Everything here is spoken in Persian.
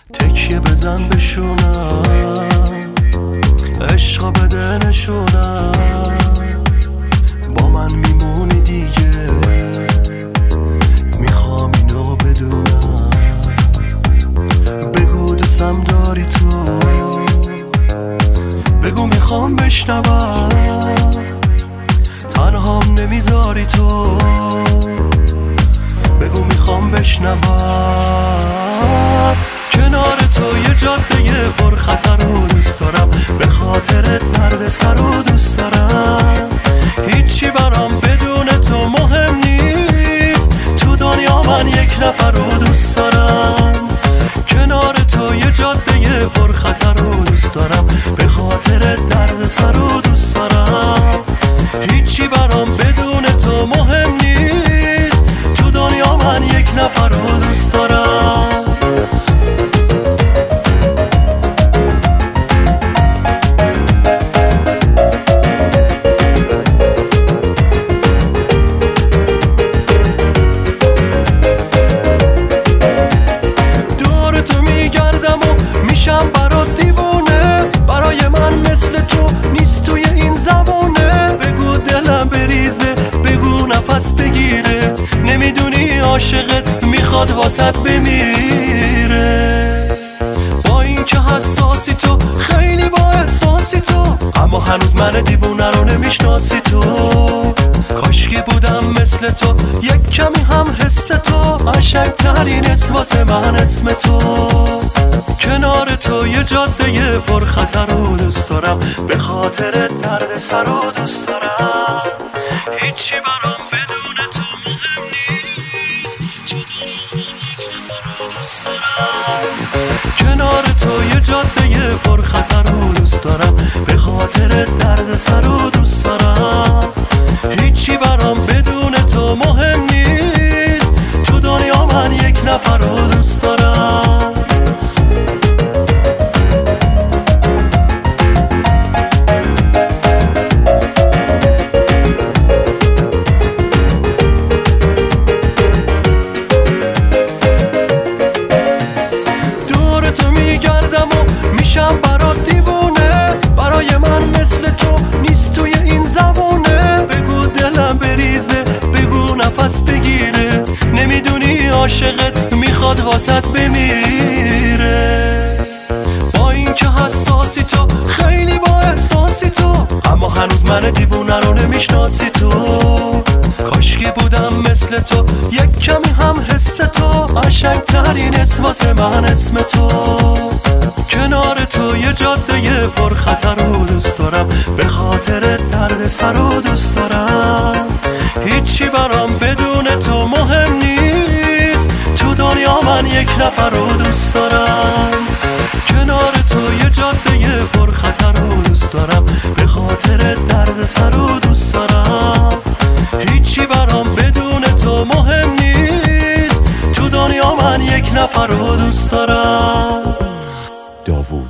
تکیه بزن بشونم، عشقا بده نشونم، با من میمونی دیگه، میخوام اینو بدونم. بگو دوستم داری تو، بگو میخوام بشنوم، تنهام نمیذاری تو، بگو میخوام بشنوم. کنار تو یه جاده پر خطر رو دوست دارم، به خاطر درد سر رو دوست دارم. هیچی برام بدون تو مهم نیست، تو دنیا من یک نفر رو دوست دارم. کنار تو یه جاده پر خطر رو دوست دارم، به خاطر درد سر رو دوست دارم. هیچی برام بدون تو مهم نیست، تو دنیا من یک نفر رو دوست دارم. بگیره نمیدونی عاشقت میخواد واسط بمیره. با این که حساسی تو، خیلی با احساسی تو، اما هنوز من دیوونه رو نمیشناسی تو. کاشکی بودم مثل تو، یک کمی هم حس تو، قشنگترین اسم واسه من اسم تو. کنار تو یه جاده پر خطر رو دوست دارم، به خاطر درد سر رو دوست دارم. هیچی برام بدون تو مهم نیست، تو دنیا من یک نفر رو دوست دارم. کنار تو یه جاده پر خطر رو دوست دارم، به خاطر درد سر رو دوست دارم. هیچی برام بدون تو مهم نیست، تو دنیا من یک نفر رو دوست دارم. بگیره نمیدونی عاشقت میخواد واسط بمیره. با این که حساسی تو، خیلی با احساسی تو، اما هنوز من دیوونه رو نمیشناسی تو. کاشکی بودم مثل تو، یک کمی هم حس تو، قشنگترین اسم واسه من اسم تو. کنار تو یه جاده پر خطر رو دوست دارم، به خاطر درد سر رو دوست دارم. هیچی برام بدون تو مهم نیست، تو دنیا من یک نفر رو دوست دارم. کنار تو یه جاده پر خطر رو دوست دارم، به خاطر درد سر رو دوست دارم. هیچی برام بدون تو مهم نیست، تو دنیا من یک نفر رو دوست دارم. داوود